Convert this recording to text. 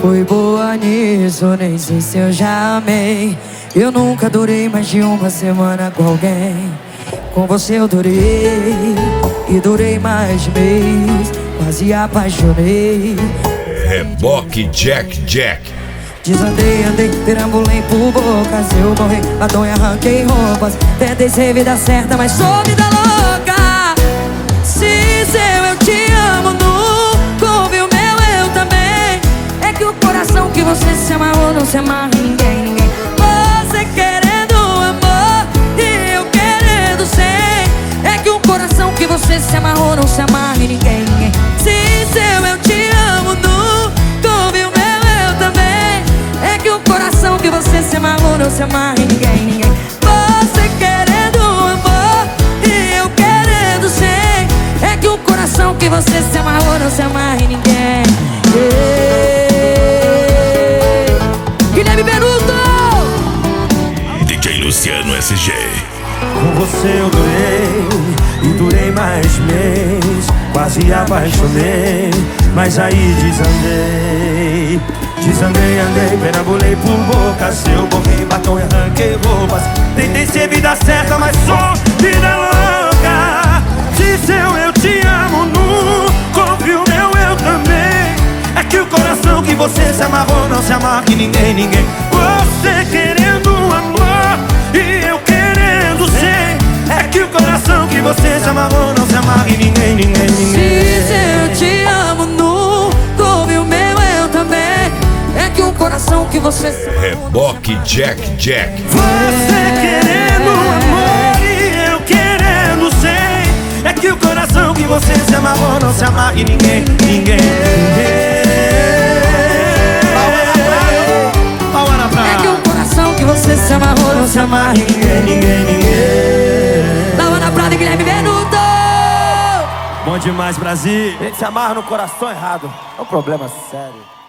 fui boa nisso, nem sei se eu já amei. Eu nunca durei mais de uma semana com alguém. Com você eu durei, e durei mais de mês. Quase apaixonei. Reboque Jack Jack. Desandei, andei, perambulei por bocas. Eu morri, batom e arranquei roupas. Tentei ser vida certa, mas sou vida louca. Se seu eu te amo, nunca ouviu meu eu também. É que o coração que você se amarrou não se amarra em ninguém, ninguém. Você querendo amor e eu querendo ser. É que o coração que você se amarrou não se amarra em ninguém, ninguém. Se seu eu te amo, nunca ouviu meu eu também. É que o coração que você se amarrou não se amarra em ninguém, ninguém. Você querendo amor e eu querendo ser. É que o coração que você se amarrou não se amarra em ninguém. Guilherme Benuto, DJ Luciano SG. Com você eu durei, e durei mais mês. Quase apaixonei, mas aí desandei. Desandei, andei, perambulei por bocas. Eu borrei batom e arranquei roupas. Tentei ser vida certa, mas sou vida louca. Se seu eu te amo, nunca ouviu meu eu também. É que o coração que você se amarrou não se amarra em ninguém, ninguém. Você querendo amor e eu querendo ser. É que o coração que você se amarrou não se amarra em ninguém, ninguém, ninguém. se eu te amo, nunca ouviu meu eu também. É que o coração que você se amarrou Reboque Jack Jack. Você querendo amor e eu querendo ser. É que o coração que você se amarrou não se amarra em ninguém, ninguém, ninguém. É que o coração que você se amarrou não se amarra em ninguém, ninguém, ninguém. Laura Prada e Guilherme Benuto. Bom demais, Brasil. A gente se amarra no coração errado. É um problema sério.